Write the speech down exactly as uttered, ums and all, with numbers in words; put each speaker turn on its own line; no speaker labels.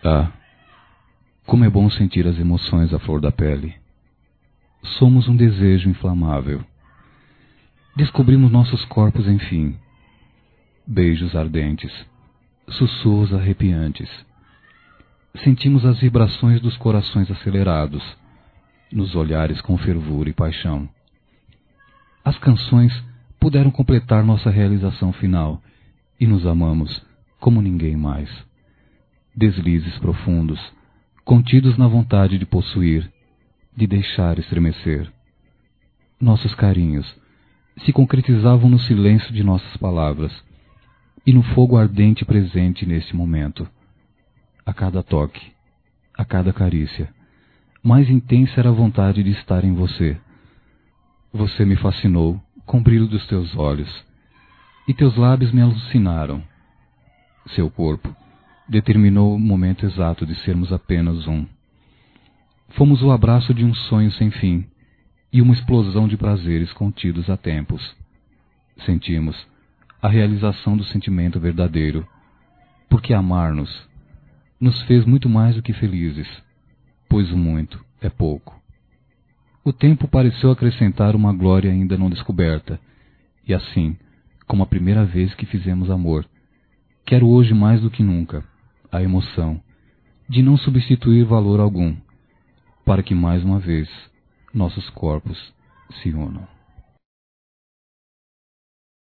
Ah, como é bom sentir as emoções à flor da pele. Somos um desejo inflamável. Descobrimos nossos corpos, enfim. Beijos ardentes, sussurros arrepiantes. Sentimos as vibrações dos corações acelerados, nos olhares com fervor e paixão. As canções puderam completar nossa realização final e nos amamos como ninguém mais. Deslizes profundos, contidos na vontade de possuir, de deixar estremecer. Nossos carinhos se concretizavam no silêncio de nossas palavras e no fogo ardente presente neste momento. A cada toque, a cada carícia, mais intensa era a vontade de estar em você. Você me fascinou com o brilho dos teus olhos, e teus lábios me alucinaram. Seu corpo determinou o momento exato de sermos apenas um. Fomos o abraço de um sonho sem fim e uma explosão de prazeres contidos a tempos. Sentimos a realização do sentimento verdadeiro, porque amar-nos nos fez muito mais do que felizes, pois o muito é pouco. O tempo pareceu acrescentar uma glória ainda não descoberta, e assim, como a primeira vez que fizemos amor, quero hoje mais do que nunca a emoção de não substituir valor algum, para que mais uma vez nossos corpos se unam.